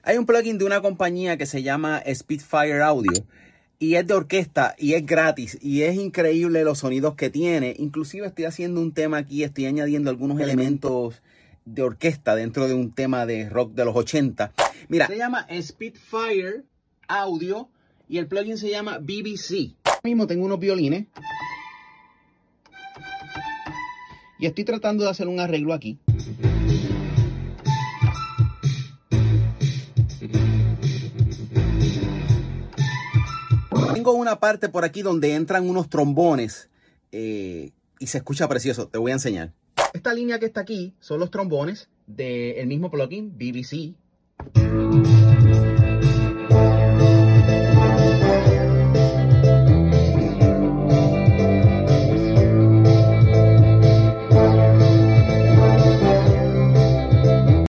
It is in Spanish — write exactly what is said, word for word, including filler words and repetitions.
Hay un plugin de una compañía que se llama Spitfire Audio y es de orquesta y es gratis y es increíble los sonidos que tiene. Inclusive estoy haciendo un tema aquí, estoy añadiendo algunos elementos de orquesta dentro de un tema de rock de los ochenta. Mira, se llama Spitfire Audio y el plugin se llama B B C. Ahora mismo tengo unos violines y estoy tratando de hacer un arreglo aquí. Tengo una parte por aquí donde entran unos trombones eh, y se escucha precioso. Te voy a enseñar. Esta línea que está aquí son los trombones del mismo plugin B B C.